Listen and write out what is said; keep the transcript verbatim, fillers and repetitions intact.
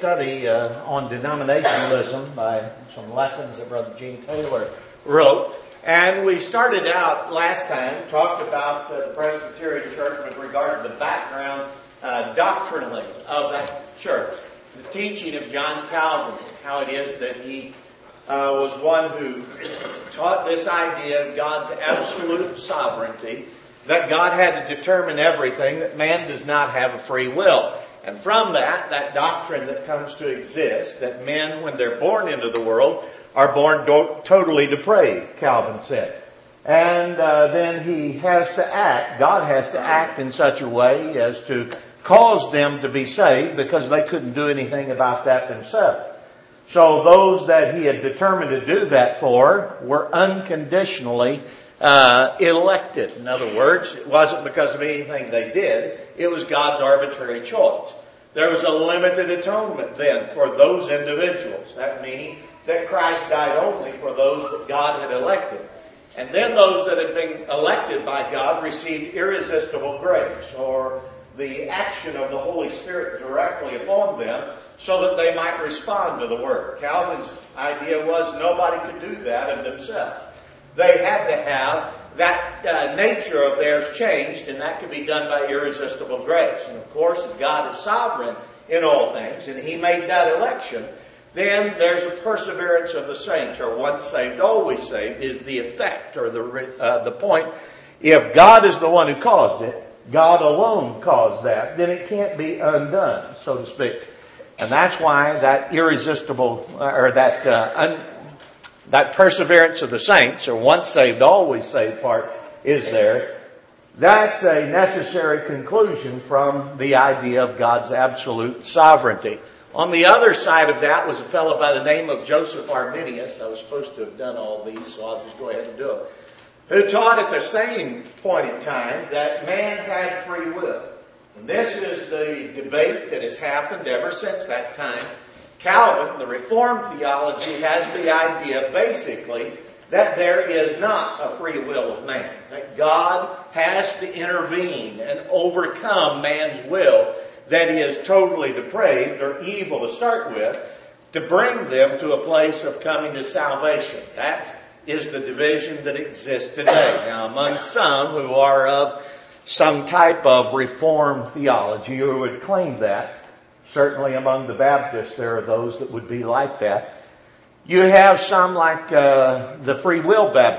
study uh, on denominationalism by some lessons that Brother Gene Taylor wrote. And we started out last time, talked about the Presbyterian Church with regard to the background uh, doctrinally of that church. The teaching of John Calvin, how it is that he uh, was one who taught this idea of God's absolute sovereignty, that God had to determine everything, that man does not have a free will. And from that, that doctrine that comes to exist, that men, when they're born into the world, are born do- totally depraved, Calvin said. And uh, then he has to act, God has to act in such a way as to cause them to be saved, because they couldn't do anything about that themselves. So those that he had determined to do that for were unconditionally uh, elected. In other words, it wasn't because of anything they did. It was God's arbitrary choice. There was a limited atonement then for those individuals. That meaning that Christ died only for those that God had elected. And then those that had been elected by God received irresistible grace, or the action of the Holy Spirit directly upon them, so that they might respond to the Word. Calvin's idea was nobody could do that of themselves. They had to have that uh, nature of theirs changed, and that could be done by irresistible grace. And of course, if God is sovereign in all things, and He made that election, then there's a perseverance of the saints, or once saved, always saved, is the effect, or the uh, the point. If God is the one who caused it, God alone caused that, then it can't be undone, so to speak. And that's why that irresistible, or that uh, un, that perseverance of the saints, or once saved, always saved part is there. That's a necessary conclusion from the idea of God's absolute sovereignty. On the other side of that was a fellow by the name of Joseph Arminius. I was supposed to have done all these, so I'll just go ahead and do it. Who taught at the same point in time that man had free will. And this is the debate that has happened ever since that time. Calvin, the Reformed theology, has the idea basically that there is not a free will of man. That God has to intervene and overcome man's will that he is totally depraved or evil to start with, to bring them to a place of coming to salvation. That is the division that exists today. Now, among some who are of some type of Reformed theology who would claim that, certainly among the Baptists there are those that would be like that. You have some like uh, the Free Will Baptists.